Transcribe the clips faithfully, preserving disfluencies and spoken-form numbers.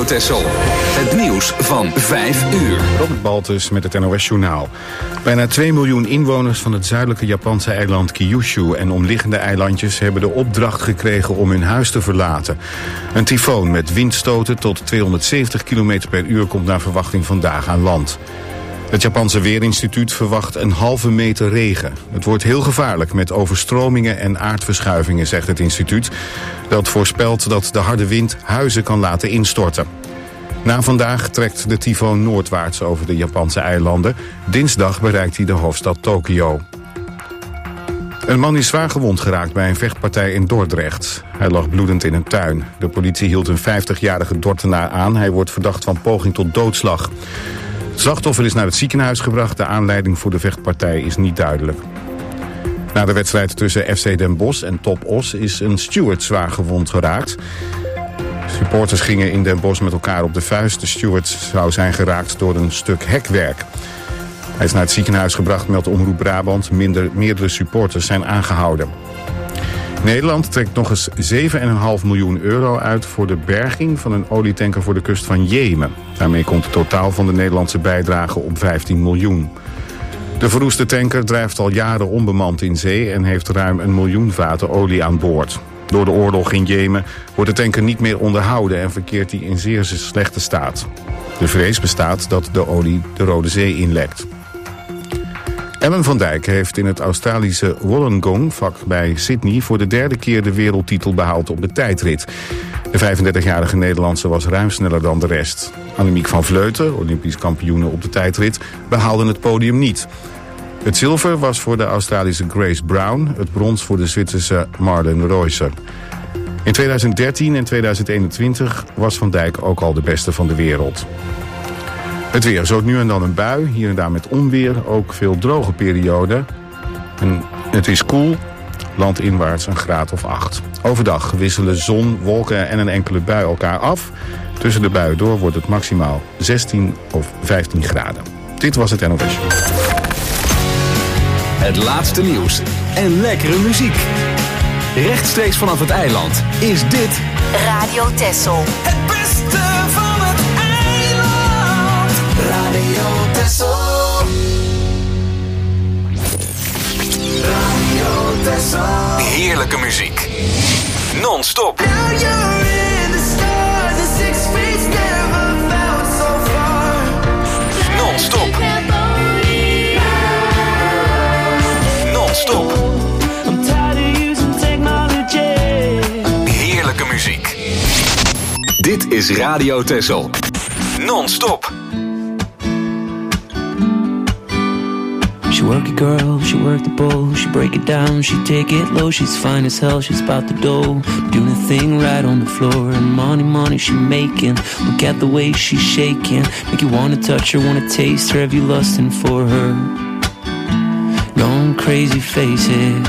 Radio Texel. Het nieuws van vijf uur. Robert Baltus met het N O S-journaal. Bijna twee miljoen inwoners van het zuidelijke Japanse eiland Kyushu en omliggende eilandjes hebben de opdracht gekregen om hun huis te verlaten. Een tyfoon met windstoten tot tweehonderdzeventig kilometer per uur komt naar verwachting vandaag aan land. Het Japanse Weerinstituut verwacht een halve meter regen. Het wordt heel gevaarlijk met overstromingen en aardverschuivingen, zegt het instituut. Dat voorspelt dat de harde wind huizen kan laten instorten. Na vandaag trekt de tyfoon noordwaarts over de Japanse eilanden. Dinsdag bereikt hij de hoofdstad Tokio. Een man is zwaar gewond geraakt bij een vechtpartij in Dordrecht. Hij lag bloedend in een tuin. De politie hield een vijftigjarige Dordenaar aan. Hij wordt verdacht van poging tot doodslag. Het slachtoffer is naar het ziekenhuis gebracht. De aanleiding voor de vechtpartij is niet duidelijk. Na de wedstrijd tussen F C Den Bosch en Top Os is een steward zwaar gewond geraakt. Supporters gingen in Den Bosch met elkaar op de vuist. De steward zou zijn geraakt door een stuk hekwerk. Hij is naar het ziekenhuis gebracht, meldt Omroep Brabant. Minder, meerdere supporters zijn aangehouden. Nederland trekt nog eens zeven komma vijf miljoen euro uit voor de berging van een olietanker voor de kust van Jemen. Daarmee komt het totaal van de Nederlandse bijdrage op vijftien miljoen. De verroeste tanker drijft al jaren onbemand in zee en heeft ruim een miljoen vaten olie aan boord. Door de oorlog in Jemen wordt de tanker niet meer onderhouden en verkeert hij in zeer slechte staat. De vrees bestaat dat de olie de Rode Zee inlekt. Ellen van Dijk heeft in het Australische Wollongong vak bij Sydney voor de derde keer de wereldtitel behaald op de tijdrit. De vijfendertigjarige Nederlandse was ruim sneller dan de rest. Annemiek van Vleuten, Olympisch kampioene op de tijdrit, behaalde het podium niet. Het zilver was voor de Australische Grace Brown, het brons voor de Zwitserse Marlen Reusser. In tweeduizend dertien en tweeduizend eenentwintig was Van Dijk ook al de beste van de wereld. Het weer, zo nu en dan een bui, hier en daar met onweer, ook veel droge perioden. En het is koel, landinwaarts een graad of acht. Overdag wisselen zon, wolken en een enkele bui elkaar af. Tussen de buien door wordt het maximaal zestien of vijftien graden. Dit was het N O S. Het laatste nieuws en lekkere muziek. Rechtstreeks vanaf het eiland is dit Radio Texel. Het beste van het eiland. Radio Texel. Radio Texel. heerlijke muziek. Non-stop. Now you're in the stars, the six feet never felt so far. Non-stop. Non-stop. I'm tired of using technology. Heerlijke muziek. Dit is Radio Texel. Non-stop. She work it, girl, she work the bowl. She break it down, she take it low. She's fine as hell, she's about the dough. Doing a thing right on the floor. And money, money she making. Look at the way she's shaking. Make you wanna touch her, wanna taste her. Have you lusting for her? Gone crazy, face it.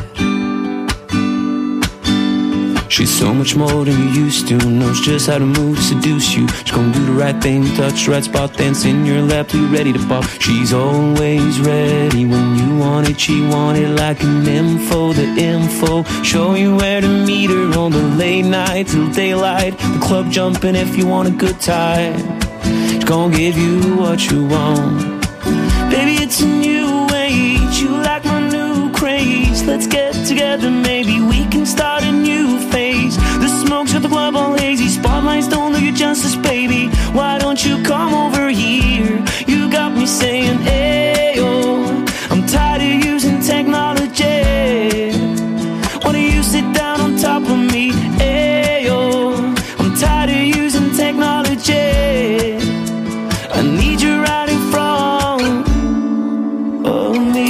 She's so much more than you used to. Knows just how to move, seduce you. She's gonna do the right thing, touch the right spot, dance in your lap, you ready to pop. She's always ready when you want it. She want it like an info, the info. Show you where to meet her on the late night till daylight. The club jumping if you want a good time. She's gonna give you what you want. Baby, it's a new age. You like my new craze. Let's get together, maybe we can start a new phase. The smoke's at the club all hazy. Spotlights don't do you justice, baby. Why don't you come over here? You got me saying, ayo. I'm tired of using technology. Why don't you sit down on top of me? Ayo. I'm tired of using technology. I need you right in front of me.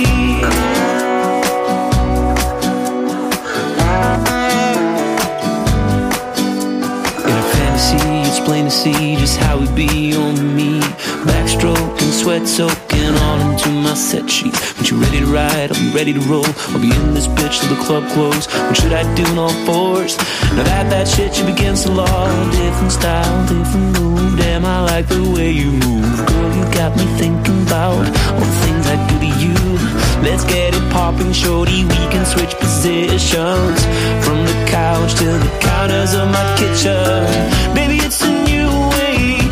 It's plain to see just how it be on me. Backstroke and sweat soaking all into my set sheet. When you're ready to ride, I'll be ready to roll. I'll be in this bitch till the club close. What should I do in all fours? Now that that shit you begins to law. Different style, different move. Damn, I like the way you move. Girl, you got me thinking about all the things I do to you. Let's get it popping, shorty. We can switch positions from the couch to the counters of my kitchen. Baby, it's a new age.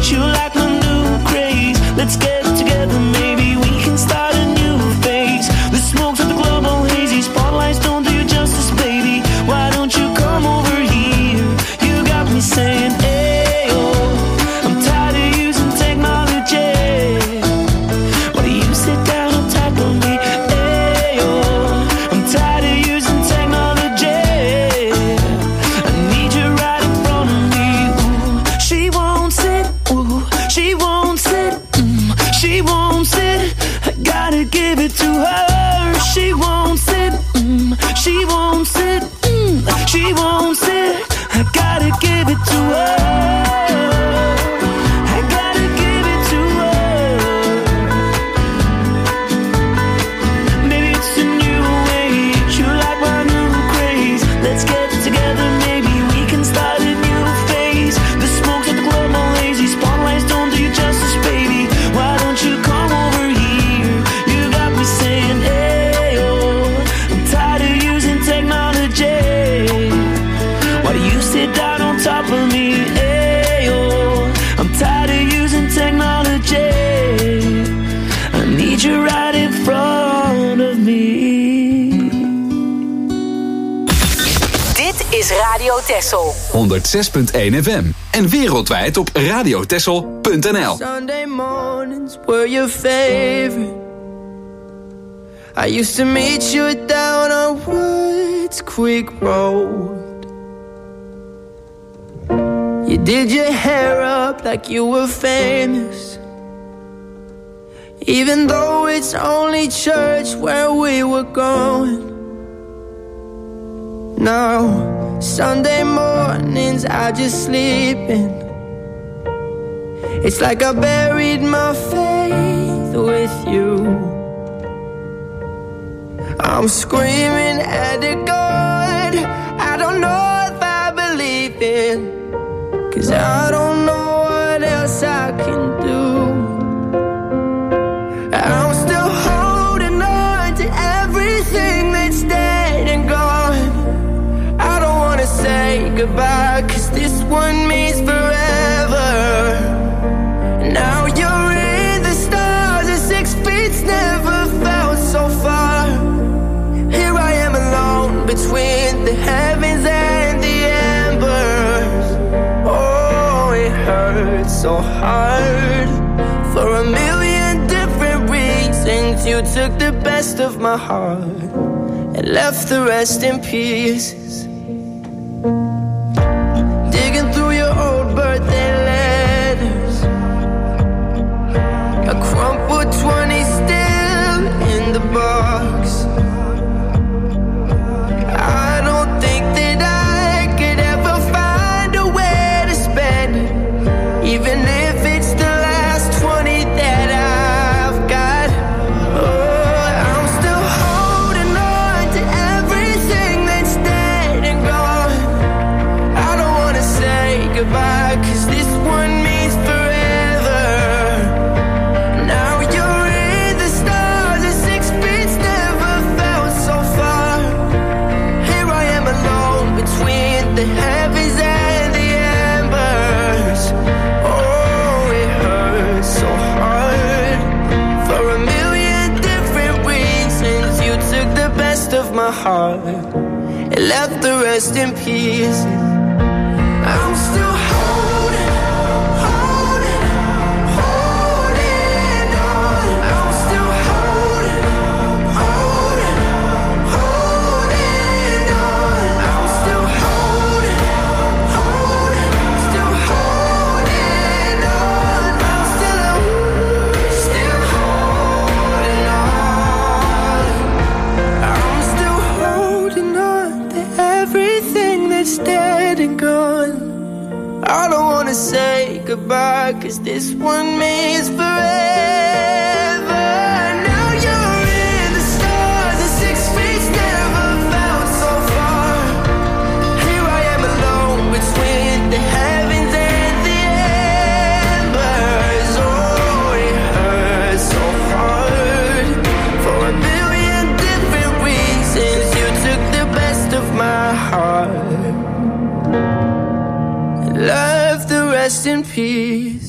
give it to her. She won't sit, mm, she won't sit, mm, she won't sit. I gotta give it to her. I gotta give it to her. Maybe it's a new age. You like my new craze. Let's get together, maybe we can start a new phase. The smoke's at the club, all lazy. Spotlights don't do you justice, baby. Why don't you come over here? You got me saying, hey, oh, I'm tired of using technology. Why do you sit down on top of me? Hey, oh, I'm tired of using technology. I need you right in front of me. Dit is Radio Texel. honderdzes punt één F M. En wereldwijd op radiotexel punt n l. Sunday mornings were your favorite. I used to meet you down on Woods Creek Road. You did your hair up like you were famous, even though it's only church where we were going. Now, Sunday mornings I just sleep in. It's like I buried my faith with you. I'm screaming at the God I don't know if I believe in, 'cause I don't know what else I can do. I'm still holding on to everything that's dead and gone. I don't wanna say goodbye, 'cause this one means forever. Now you're in the stars, and six feet's never felt so far. Here I am alone between the heavens and the embers. Oh, it hurts so hard. For a million different reasons, you took the best of my heart and left the rest in pieces. Digging through your old birthday letters, a crumpled twenty still in the box. I don't think that I could ever find a way to spend it, even if it's the last twenty that I've got. Oh, I'm still holding on to everything that's dead and gone. I don't wanna say goodbye, 'cause this one means forever. Now you're in the stars, and six feet's never felt so far. Here I am alone between the heavens and the embers. Oh, it hurts so hard. For a million different reasons, you took the best of my heart and left the rest in pieces. I'm still holding, holding, holding on. I'm still holding, holding, holding on. I'm still holding, holding, still holding on. I'm still, still holding on. I'm still holding on to everything that's dead and gone. I don't wanna say goodbye, 'cause this one means forever. Now you're in the stars, and six feet's never felt so far. Here I am alone between the heavens and the embers. Oh, it hurts so hard. For a million different reasons, you took the best of my heart, left the rest in peace.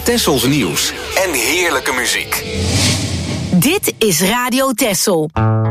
Tessels nieuws en heerlijke muziek. Dit is Radio Tessel.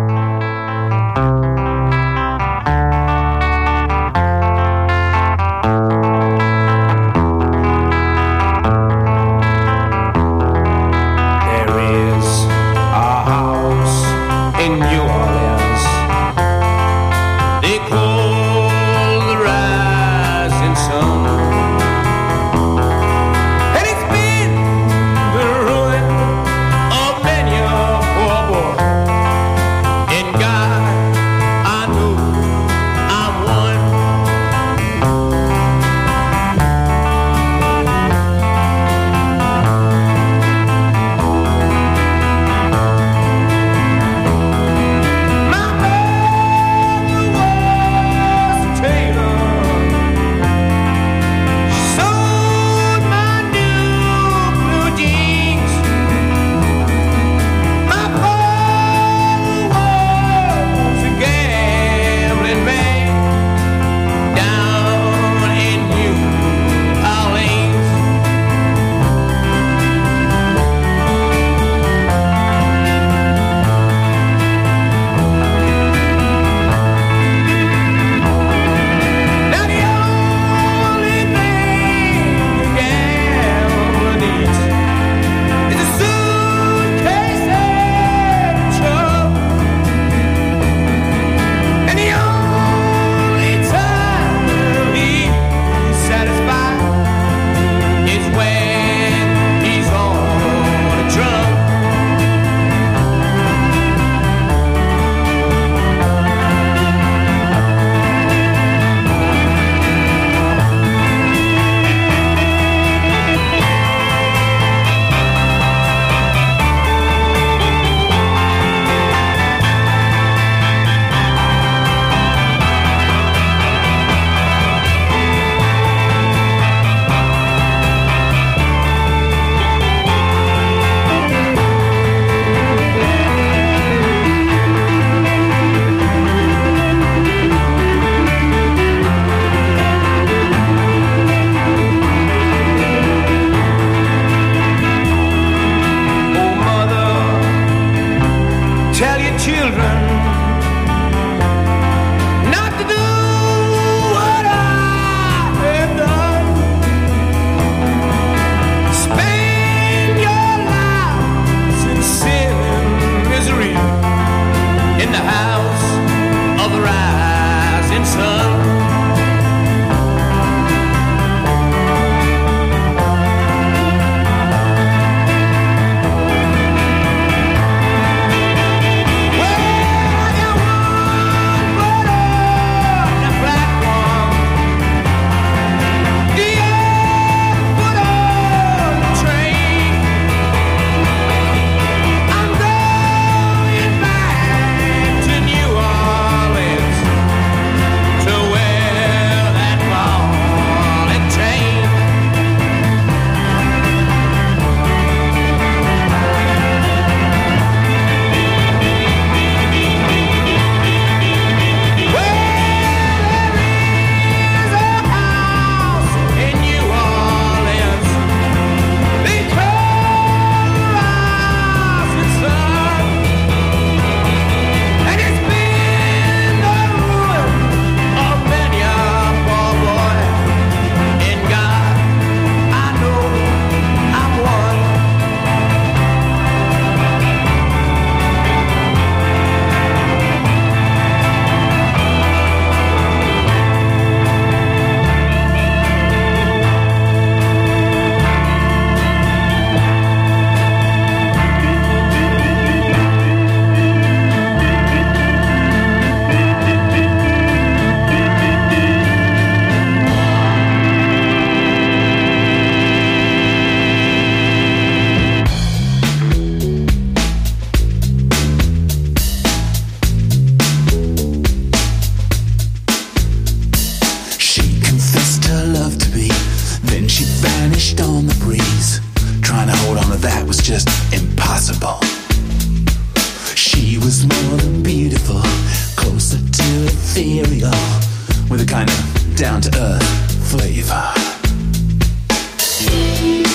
ethereal with a kind of down-to-earth flavor.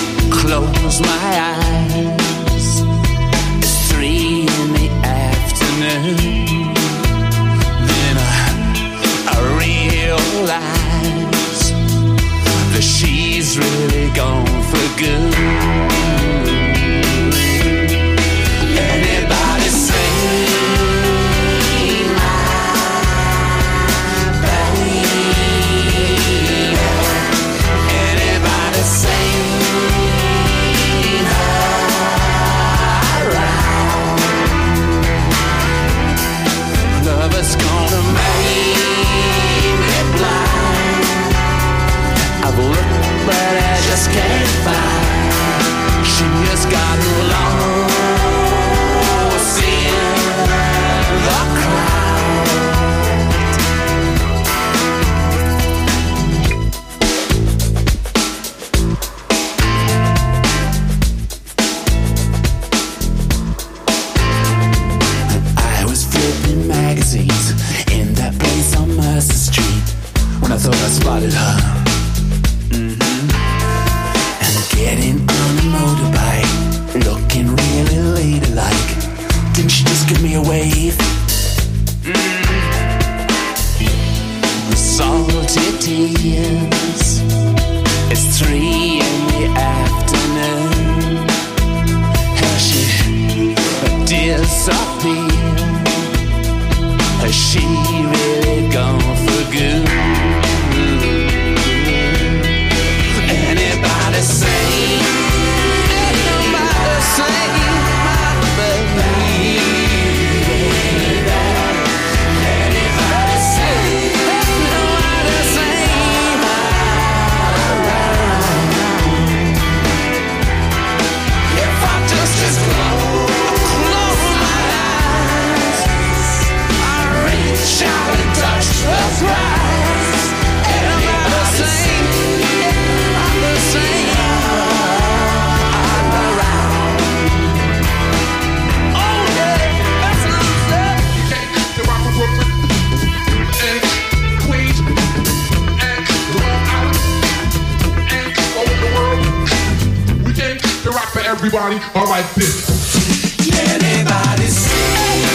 close my eyes. It's three in the afternoon. Then I, I realize that she's really gone for good. Anybody say it's gonna make me blind. I've looked but I just can't find. She has gotten lost in the crowd. I was flipping magazines in that place on Mercer Street when I thought I spotted her. Mm-hmm. And getting on a motorbike, looking really ladylike. Didn't she just give me a wave? Mm-hmm. The salty tears. It's three in the afternoon. Has she disappeared? Has she really gone for good? Anybody say? Anybody say my baby? Anybody say? Anybody say my if I just just close, close my eyes, reach out and touch the prize. Everybody sing, I'm the same. I'm around. Oh yeah, that's what I'm saying. You can't the rock and Brooklyn and Queens and Long Island and all over the world. We came to rock for everybody. All right, this. Anybody sing?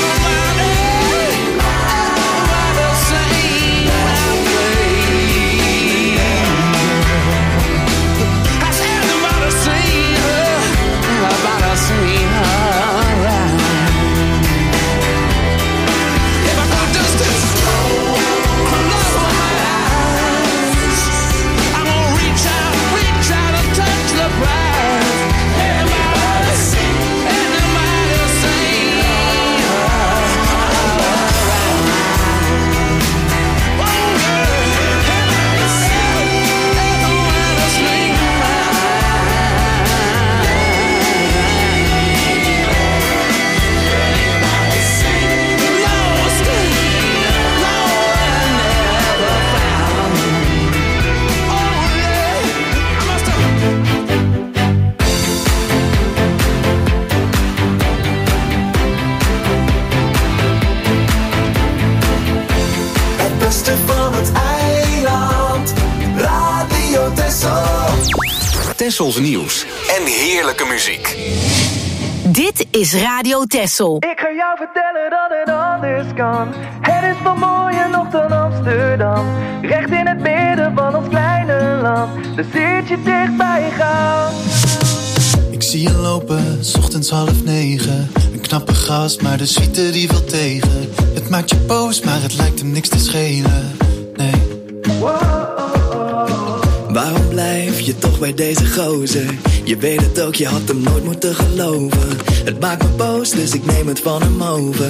Tessels nieuws en heerlijke muziek. Dit is Radio Tessel. Ik ga jou vertellen dat het anders kan. Het is veel mooier nog dan Amsterdam. Recht in het midden van ons kleine land. Daar zit je dicht bij je gaan. Ik zie je lopen, 's ochtends half negen. Een knappe gast, maar de suite die wil tegen. Het maakt je boos, maar het lijkt hem niks te schelen. Nee. Waarom blijf je toch bij deze gozer? Je weet het ook, je had hem nooit moeten geloven. Het maakt me boos, dus ik neem het van hem over.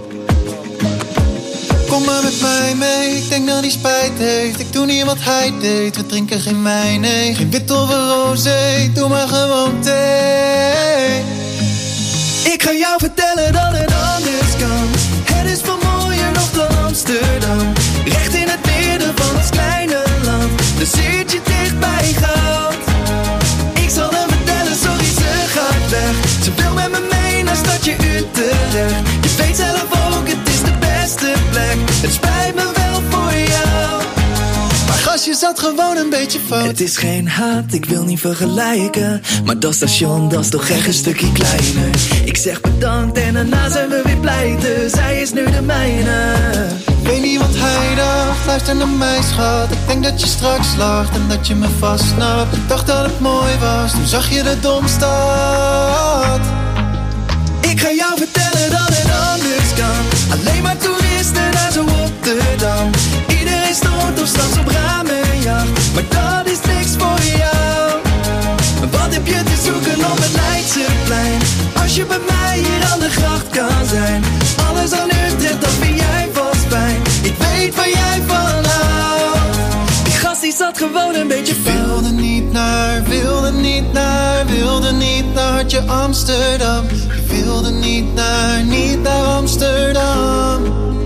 Kom maar met mij mee, ik denk dat hij spijt heeft. Ik doe niet wat hij deed, we drinken geen wijn, nee. Geen wit of een rosé, doe maar gewoon thee. Ik ga jou vertellen dat het anders kan. Het is veel mooier nog dan Amsterdam. Recht in het midden van ons kleine land. Dus zit je dicht bij goud. Ik zal hem vertellen, sorry ze gaat weg. Ze wil met me mee naar stadje Utrecht. Je weet zelf ook, het is de beste plek. Het spijt me wel voor jou, maar gastjes zat gewoon een beetje fout. Het is geen haat, ik wil niet vergelijken, maar dat station, dat is toch echt een stukje kleiner. Ik zeg bedankt en daarna zijn we weer pleiten. Zij is nu de mijne. Ik weet niet wat hij dacht, luister naar mij schat. Ik denk dat je straks lacht en dat je me vastnapt. Ik dacht dat het mooi was, toen zag je de Domstad. Ik ga jou vertellen dat het anders kan. Alleen maar toeristen naar zo Rotterdam. Iedereen stort of straks op ramenjacht, maar dat is niks voor jou. Wat heb je te zoeken op het Leidseplein? Als je bij mij hier aan de gracht kan zijn. Alles aan Utrecht, dat vind jij vast fijn. Ik weet waar jij van houdt. Die gast die zat gewoon een beetje fout. Wilde niet naar, wilde niet naar, wilde niet naar Hartje Amsterdam. Je wilde niet naar, niet naar Amsterdam.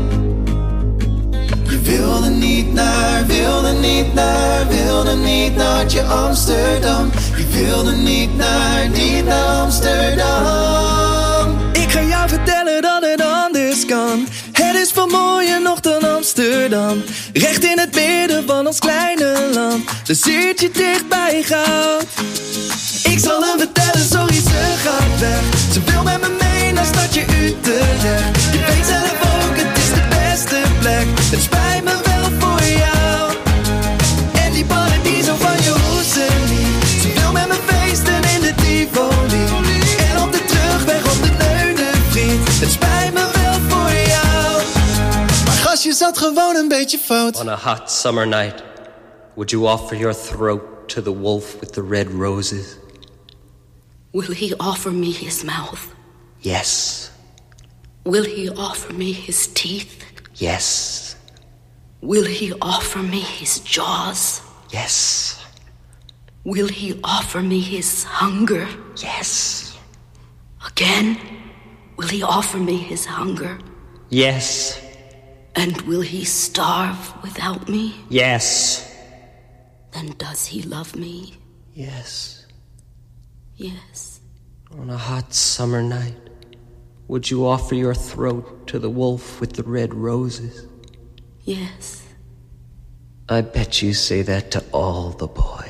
Je wilde niet naar, wilde niet naar, wilde niet naar Hartje Amsterdam. Je wilde niet naar, niet naar Amsterdam. Ik ga jou vertellen dat het anders kan. Het is veel mooier nog dan Amsterdam. Recht in het midden van ons kleine land. De ziertje dicht bij goud. Ik zal hem vertellen, sorry ze gaat weg. Ze wil met me mee naar stadje Utrecht. Je weet zelf ook, het is de beste plek. Het spijt me wel voor jou. En die paradiso van je Roeselie. Ze wil met me feesten in de Tivoli. En op de terugweg op de Neunenvriet. Het spijt me wel voor jou. Maar gastje zat gewoon een beetje fout. On a hot summer night, would you offer your throat to the wolf with the red roses? Will he offer me his mouth? Yes. Will he offer me his teeth? Yes. Will he offer me his jaws? Yes. Will he offer me his hunger? Yes. Again? Will he offer me his hunger? Yes. And will he starve without me? Yes. Then does he love me? Yes. Yes. On a hot summer night, would you offer your throat to the wolf with the red roses? Yes. I bet you say that to all the boys.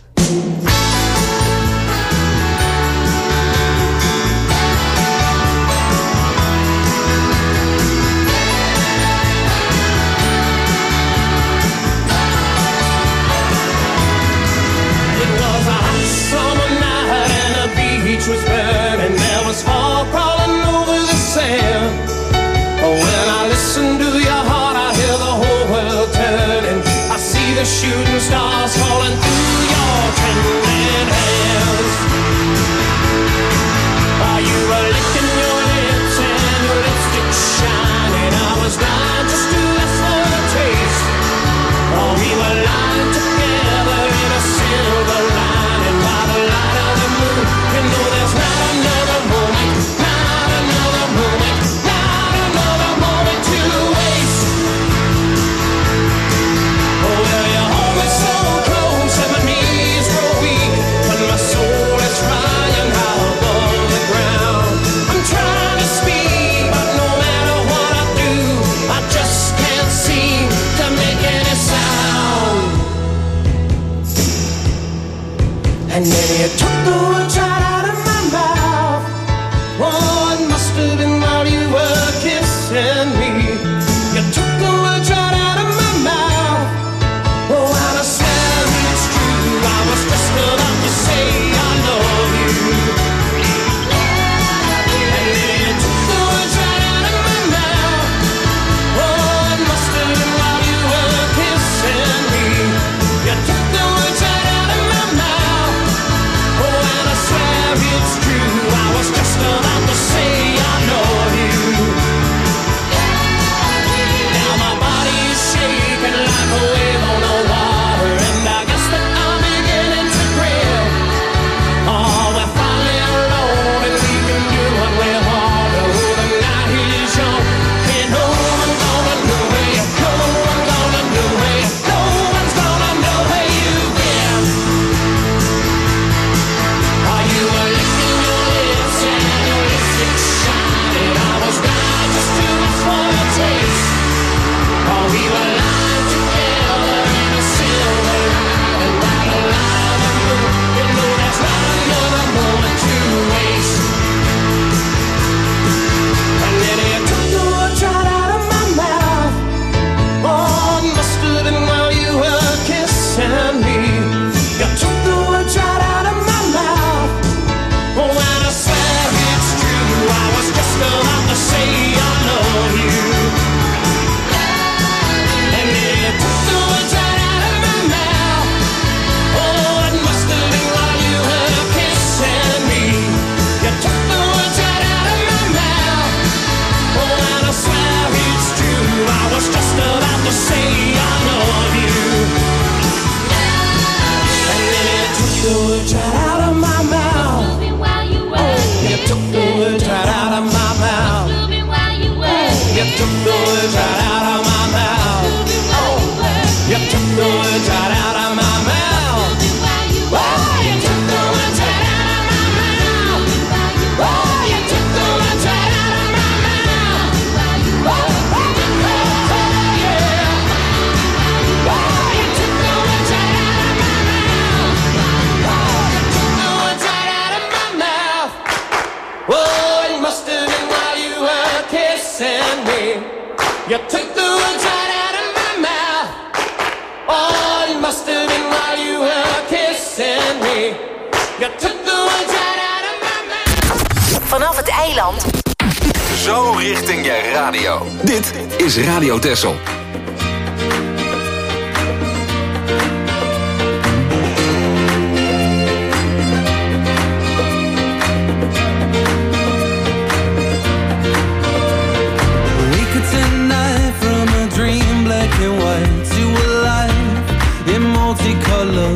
Was burning, there was fog crawling over the sand. When I listen to your heart, I hear the whole world turning. I see the shooting stars falling through your trembling hands. While you were licking your lips and your lipstick shining, I was dying just to ask for a taste. Oh, we were lying together in a silver lining by the light of the moon. You know there's not another moment, not another moment, not another moment to waste. Oh, well, you hold me so close and my knees grow weak, but my soul is flying high above the ground. I'm trying to speak, but no matter what I do, I just can't seem to make any sound. And then you took the words right out of my mouth. Oh, it must have been while you were kissing me. You took the words right out of my mouth. Oh, and I swear it's true, I was just about to say I love you. And then you took the words right out of my mouth. Oh, it must have been while you were kissing me. You took the words right out of my mouth. Oh, and I swear You took the words right out of my mouth. Oh, it must have been while you were kissing me. You took the words right out of my mouth. Vanaf het eiland. Zo richting je radio. Dit is Radio Texel. Multicolor,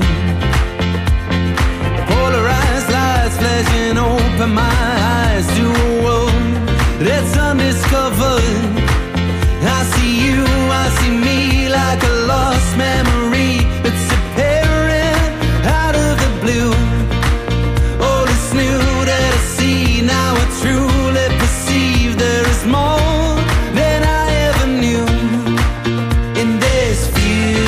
polarized lights flashing open my eyes to a world that's undiscovered. I see you, I see me like a lost memory that's appearing out of the blue. All is new that I see now, I truly perceive there is more than I ever knew in this view.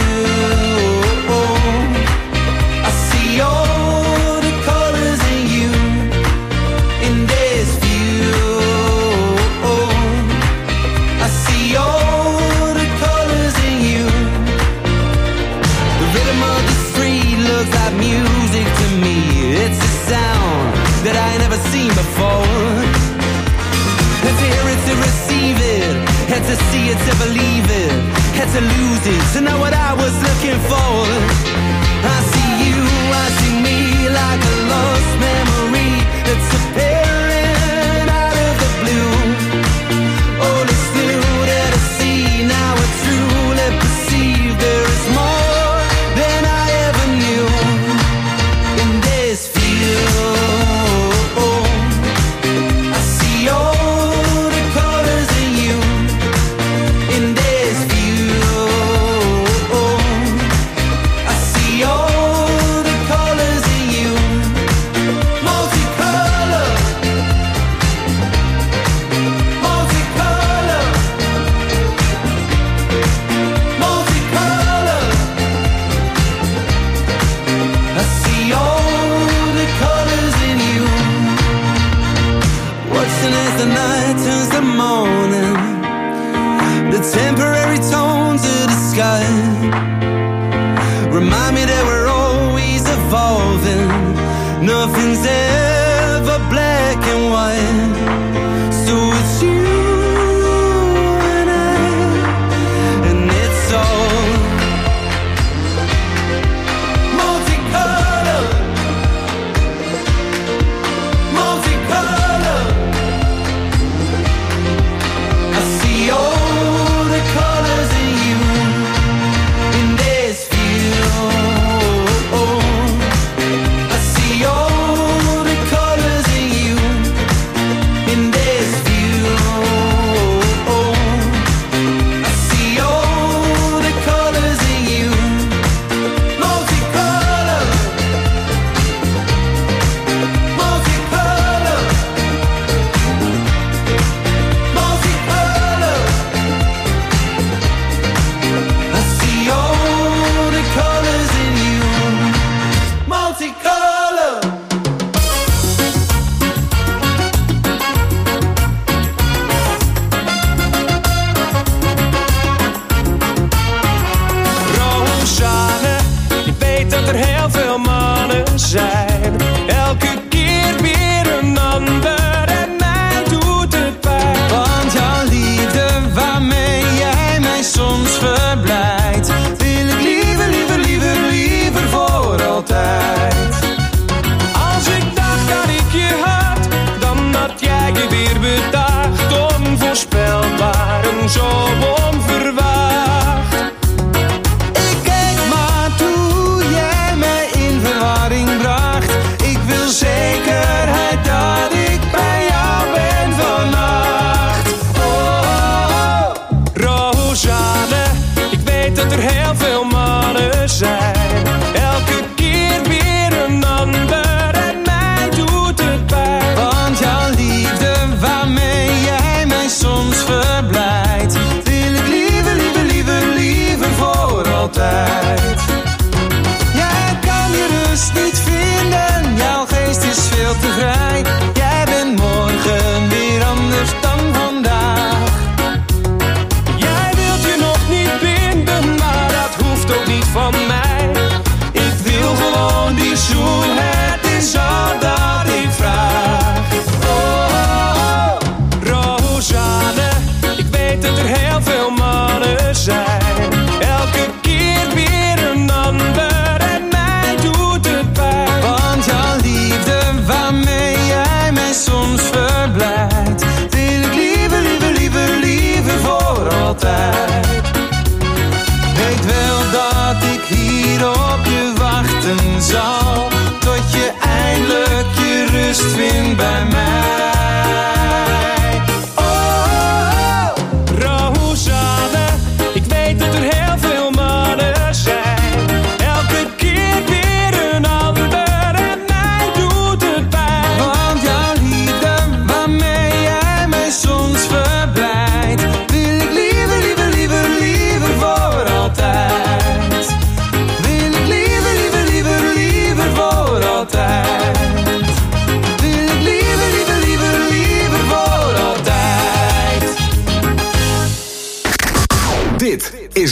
That I never seen before. Had to hear it to receive it, had to see it to believe it, had to lose it to know what I was looking for. I see you, I see me like a lost memory that's appearing out of the blue. All is new that I see now, I truly perceive there is more than I ever knew in this field. I see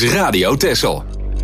Radio Texel.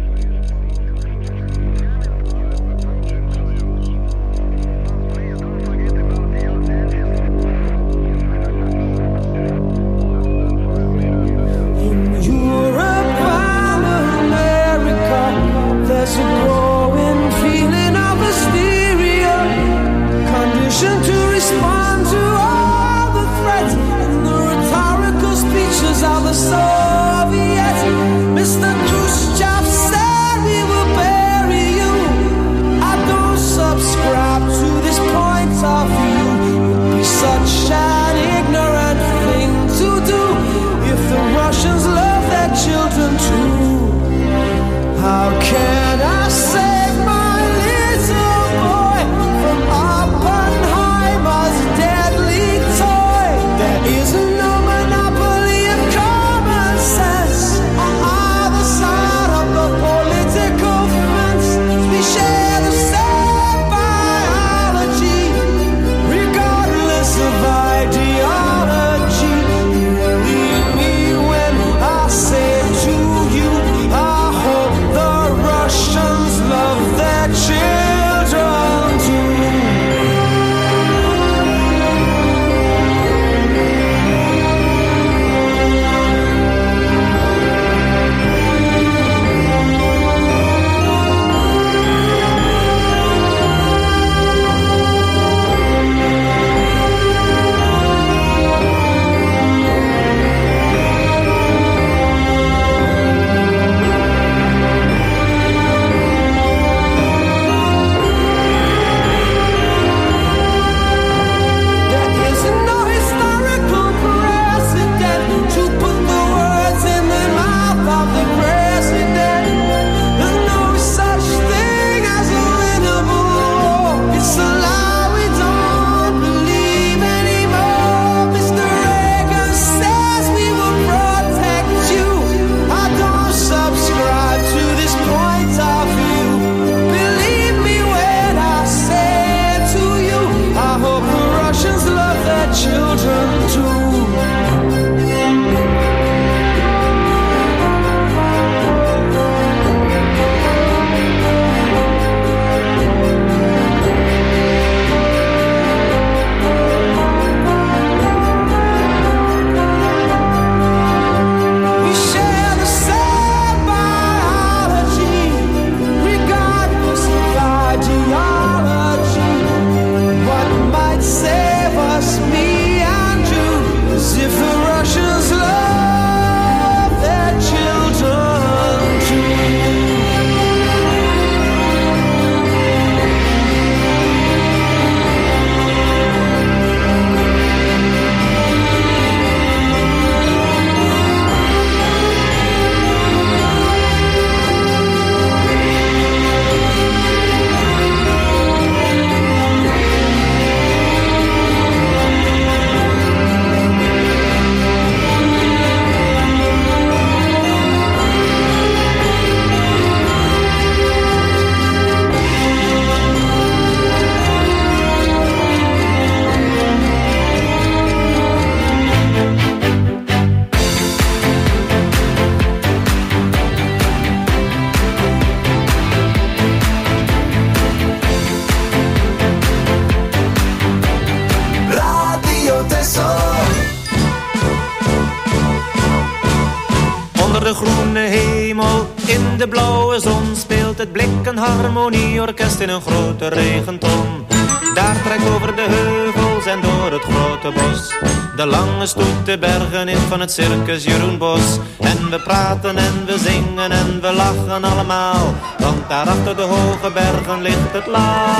de groene hemel, in de blauwe zon speelt het blik een harmonieorkest in een grote regenton. Daar trekt over de heuvels en door het grote bos de lange stoet de bergen in van het circus Jeroen Bos. En we praten en we zingen en we lachen allemaal, want daar achter de hoge bergen ligt het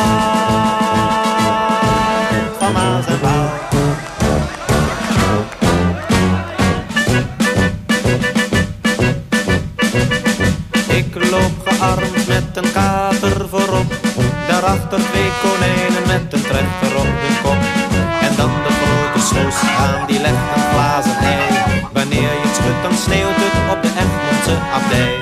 land van Maas en Waal. Ik loop gearmd met een kater voorop, daarachter twee konijnen met een trechter op hun kop. En dan de grote snoes aan die legt een glazen ei. Wanneer je het schudt dan sneeuwt het op de Egmondse abdij.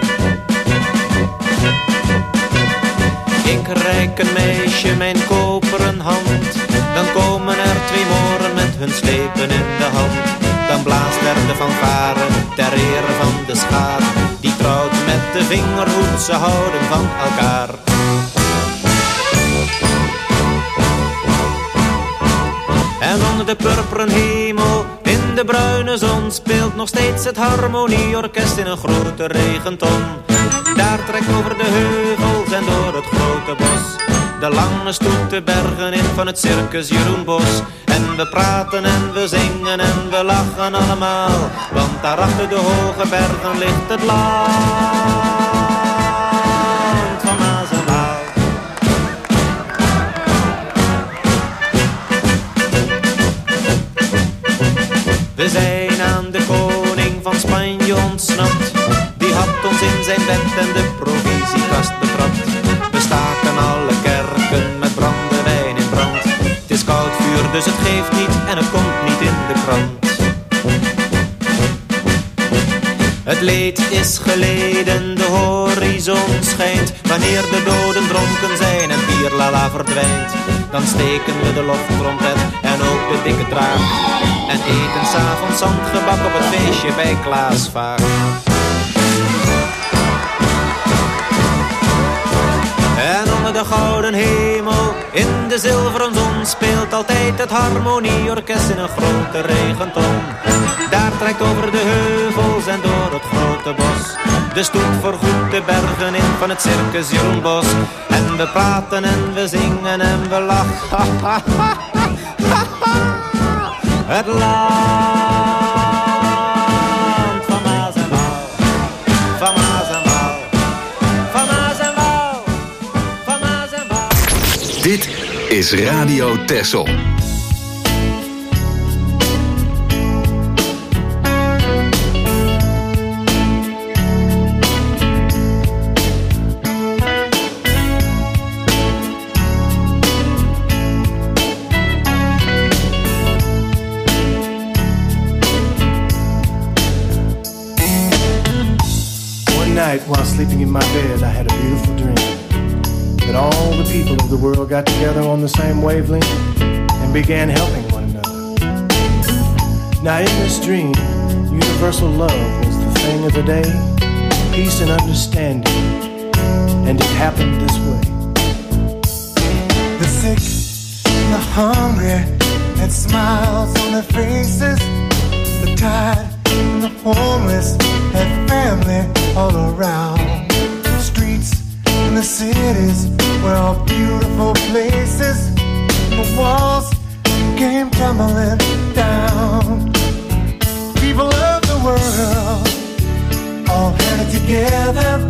Ik reik een meisje mijn koperen hand, dan komen er twee moren met hun slepen in de hand. Dan blaast er de fanfare ter ere van de schare. die trouwt met de vingerhoed, ze houden van elkaar. En onder de purperen hemel, in de bruine zon, speelt nog steeds het harmonieorkest in een grote regenton. Daar trekt over de heuvels en door het grote bos de lange stoet de bergen in van het circus Jeroen Bos. En we praten en we zingen en we lachen allemaal, want daar achter de hoge bergen ligt het land van Maas en Waal. We zijn aan de koning van Spanje ontsnapt, die had ons in zijn bed en de provisiekast betrapt. We staken alle kerken met brandewijn in brand. Het is koud vuur, dus het geeft niet en het komt niet in de krant. Het leed is geleden, de horizon schijnt. Wanneer de doden dronken zijn en bierlala verdwijnt, dan steken we de loftrompet en ook de dikke draak en eten 's avonds zandgebak op het feestje bij Klaas Vaak. En onder de gouden hemel, in de zilveren zon, speelt altijd het harmonieorkest in een grote regenton. Daar trekt over de heuvels en door het grote bos de stoet voorgoed de bergen in van het circus Jeroen Bos. En we praten en we zingen en we lachen. Het land van Maas en Waal, van Maas en Waal, van Maas en Waal, van Maas en Waal. Dit is Radio Texel. While sleeping in my bed, I had a beautiful dream that all the people of the world got together on the same wavelength and began helping one another. Now in this dream, universal love was the thing of the day, peace and understanding, and it happened this way. The sick and the hungry had smiles on their faces, the tired and the homeless had family all around. Streets and the cities were all beautiful places, and the walls came tumbling down. People of the world all had it together,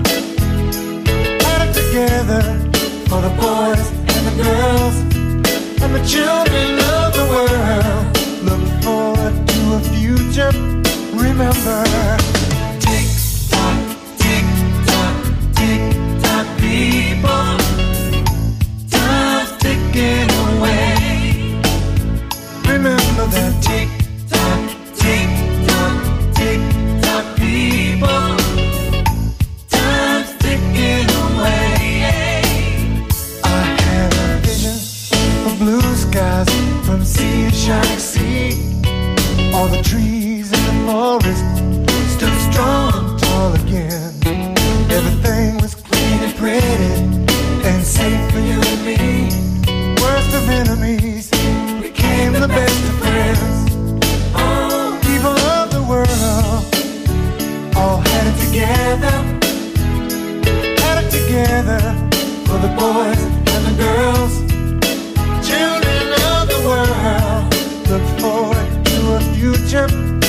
had it together for the boys and the girls, and the children of the world look forward to a future. Remember, tick tock, tick tock, tick tock, people, time's ticking away. Remember that tick tock, tick tock, tick tock, people, time's ticking away. I had a vision of blue skies from sea to shining sea. All the trees in the forest stood strong and tall again. Everything was clean and pretty and safe for you and me. Worst of enemies became the best of friends. Oh, people of the world all had it together, had it together for the boys and the girls. Children of the world look forward to a future.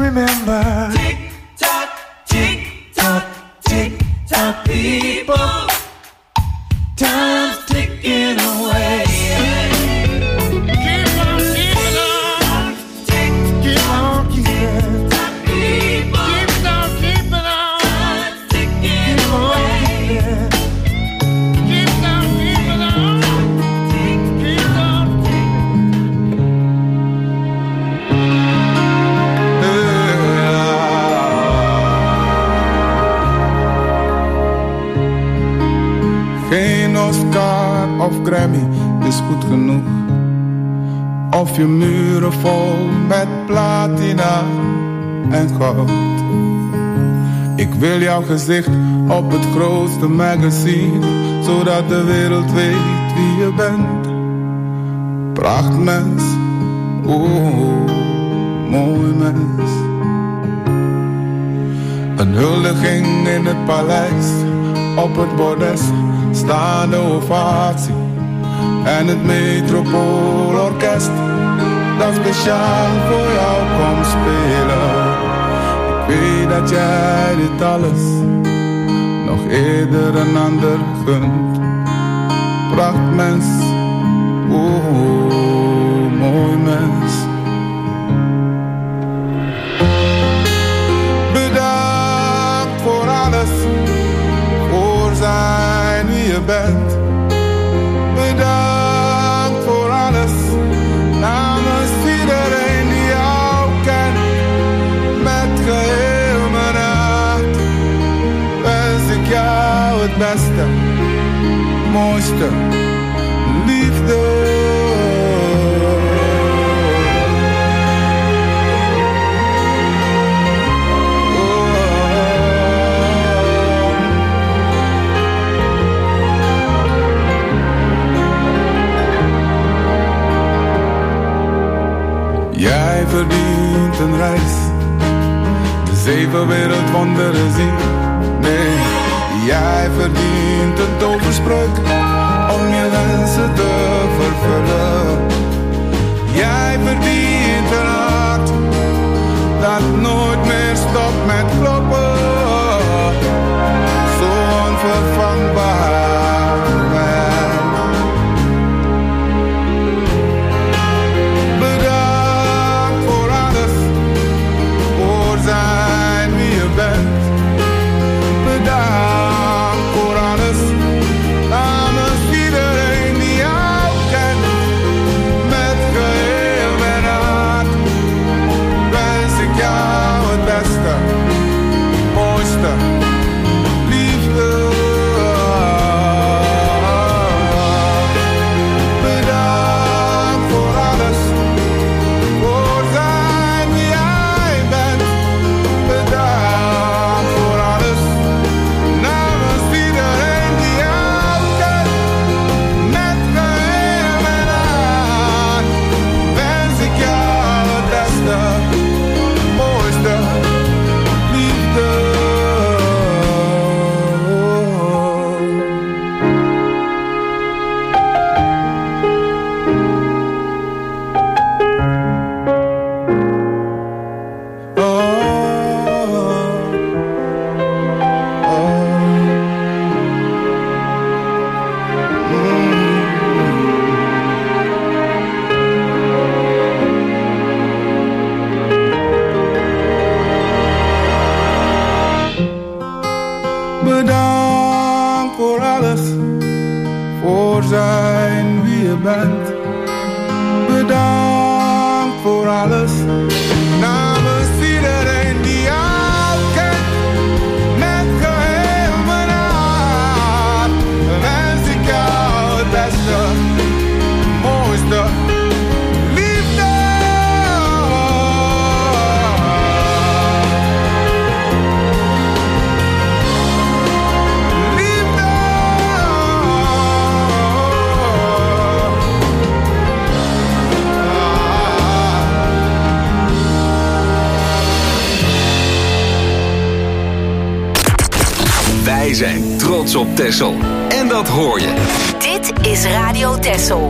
remember. Tick tock, tick tock, tick tock, people. Time's ticking away. Keep on keeping on. Tick, keep on keeping. People. Keep on keeping on. Time's ticking Keep on away. keeping. Keep on keeping on. Keep on Geen Oscar of Grammy is goed genoeg. Of je muren vol met platina en goud. Ik wil jouw gezicht op het grootste magazine, zodat de wereld weet wie je bent. Prachtmens, oh, mooi mens. Een huldiging in het paleis, op het bordes staande ovatie. En het Metropoolorkest dat speciaal voor jou komt spelen. Ik weet dat jij dit alles nog eerder een ander gunt. Prachtmens, oh, mooi mens. Bedankt voor alles, voor zijn wie je bent. Bedankt voor alles, namens iedereen die jou kent. Met geheel mijn hart wens ik jou het beste, mooiste, liefde. Jij verdient een reis, de zeven wereldwonderen zien. Nee, jij verdient een toverspreuk om je wensen te vervullen. Jij verdient een hart dat nooit meer stopt met kloppen. Zo onvervangbaar. Bedankt voor alles, namens iedereen die jou kent. Met geheel mijn hart wens ik jou het beste, mooiste, liefde. Bedankt voor alles, voor zijn wie jij bent. Bedankt voor alles, namens iedereen die jou kent. Met geheel mijn hart wens ik jou het beste, mooiste, liefde. Bedankt voor alles, voor zijn wie je bent. Bedankt voor alles, namens iedereen die jou kent. Met geheel mijn hart wens ik jou het beste, mooiste, liefde. Wij zijn trots op Texel. En dat hoor je. Dit is Radio Texel.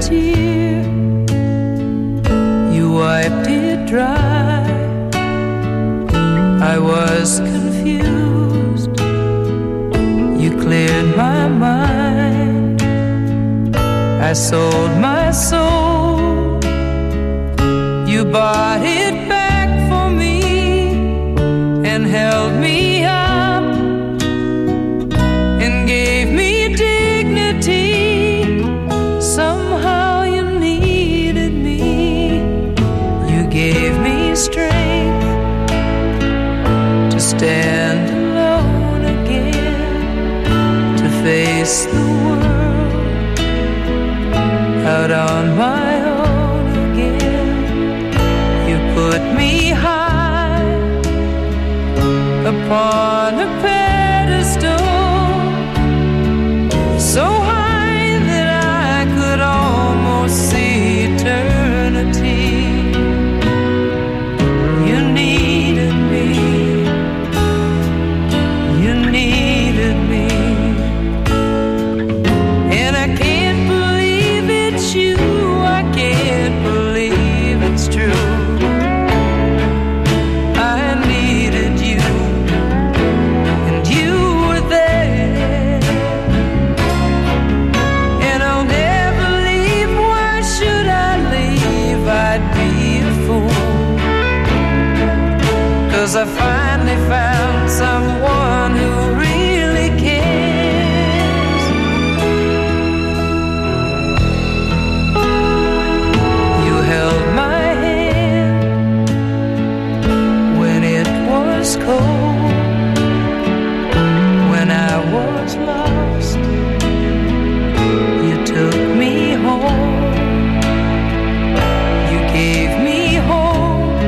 tear, you wiped it dry. I was confused, you cleared my mind. I sold my soul, you bought it back for me and held me up and gave me dignity. Somehow you needed me, you gave me strength to stand alone again, to face the world out on my own again. You put me high upon a pedestal, so high that I could almost see eternity. You needed me, you needed me, and I can't believe it's you, I can't believe it's true. I needed you, and you were there, and I'll never leave. Why should I leave? I'd be a fool, 'cause I finally found someone who really cares. You held my hand when it was cold, when I was lost. You took me home, you gave me hope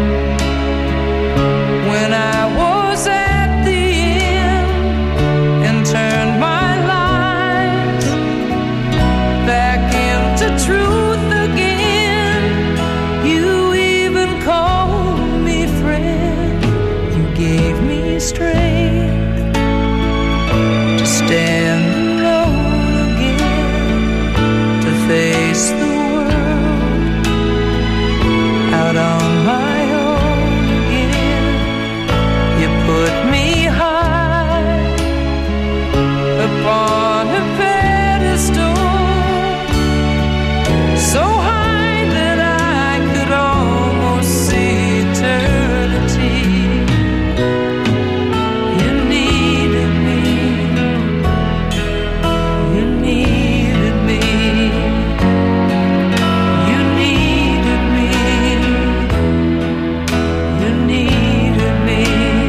when I was at the end, and turned my life back into truth again. You even called me friend, you gave me strength to stand alone again, to face the world out on my own again. You put me high upon a pedestal, so high that I could almost see eternity. You needed me, you needed me, you needed me, you needed me.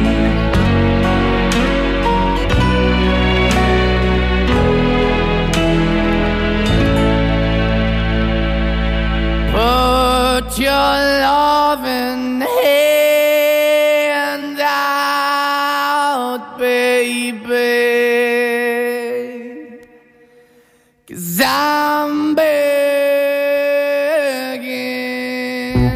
Put your loving hand out, baby, 'cause I'm begging.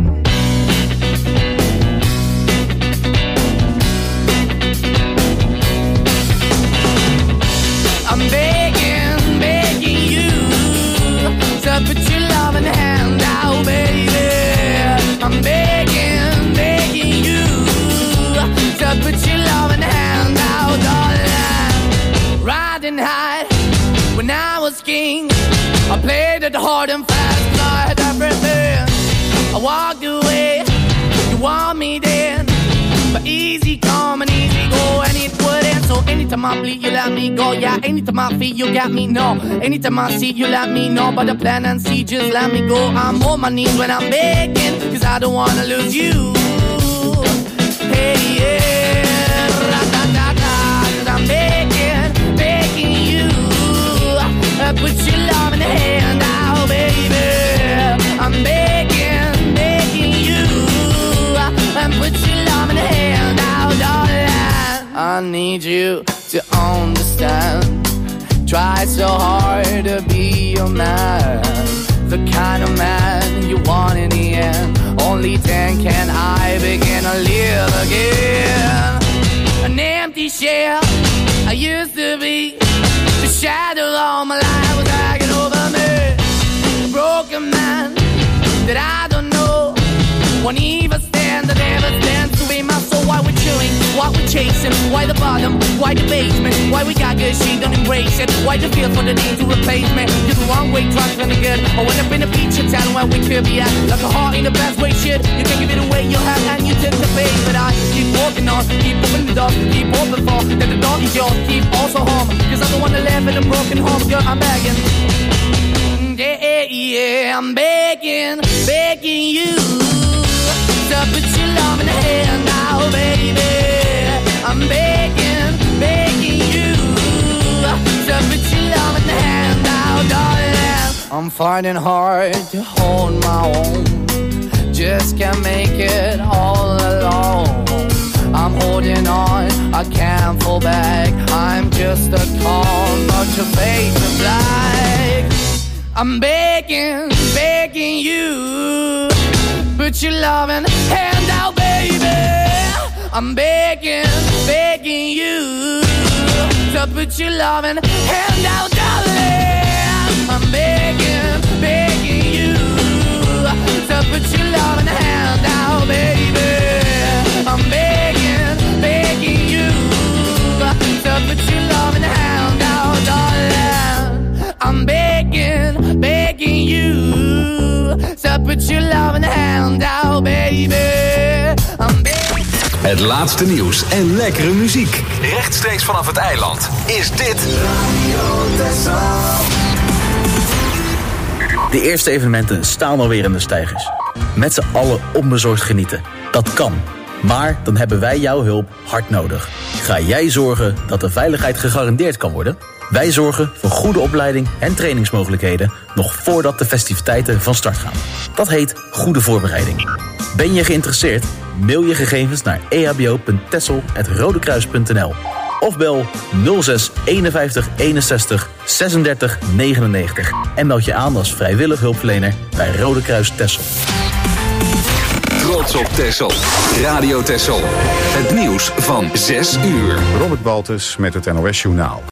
I'm begging, begging you to put your loving hand out, baby. I'm begging, begging you to put your loving hand out, darling. Riding high when I was king, I played it hard and fast, 'cause I had everything. I walked away, you want me then, but easy come and easy go, and it wouldn't. So anytime I bleed, you let me go. Yeah, anytime I feel, you got me, no. Anytime I see, you let me know. But the plan and see, just let me go. I'm on my knees when I'm begging, 'cause I don't wanna lose you. Hey, yeah, ra-da-da-da, 'cause I'm begging, begging you, uh, put your love in the hand out, baby. I'm begging, begging you, uh, and put your love in the hand out, darling. I need you to understand. Try so hard to be your man, the kind of man you want in the end. Only then can I begin to live again. An empty shell I used to be, the shadow all my life was hanging over me. Broke won't even stand, I never stand to be my soul. Why we're chilling, why we're chasing, why the bottom, why the basement, why we got good, she don't embrace it, why the feel for the need to replace me. You're the wrong way, trying to good. I went up in a feature town where we could be at, like a heart in the best way, shit. You can give it away, you have, and you tend to pay. But I keep walking on, keep moving the door, keep open for that the door is yours, keep also home. Cause I'm the one that live in a broken home, girl, I'm begging. Yeah, yeah, I'm begging, begging you to put your love in the hand now, baby. I'm begging, begging you to put your love in the hand now, darling. I'm finding hard to hold my own, just can't make it all alone. I'm holding on, I can't fall back. I'm just a call, but your face is black. I'm begging, begging you, put your loving hand out, baby. I'm begging, begging you to put your loving hand out, darling. I'm begging, begging you to put your loving hand out, baby. I'm begging, begging you to put your loving hand out, darling. I'm begging, begging you to put your loving hand out, baby. I'm begging. Het laatste nieuws en lekkere muziek. Rechtstreeks vanaf het eiland. Is dit Radio Texel. De eerste evenementen staan alweer in de steigers. Met z'n allen onbezorgd genieten. Dat kan. Maar dan hebben wij jouw hulp hard nodig. Ga jij zorgen dat de veiligheid gegarandeerd kan worden? Wij zorgen voor goede opleiding en trainingsmogelijkheden nog voordat de festiviteiten van start gaan. Dat heet goede voorbereiding. Ben je geïnteresseerd? Mail je gegevens naar e h b o punt texel apenstaartje rodekruis punt n l of bel nul zes eenenvijftig eenenzestig zesendertig negenennegentig en meld je aan als vrijwillig hulpverlener bij Rode Kruis Texel. Trots op Texel. Radio Texel. Het nieuws van zes uur. Robert Baltus met het N O S Journaal.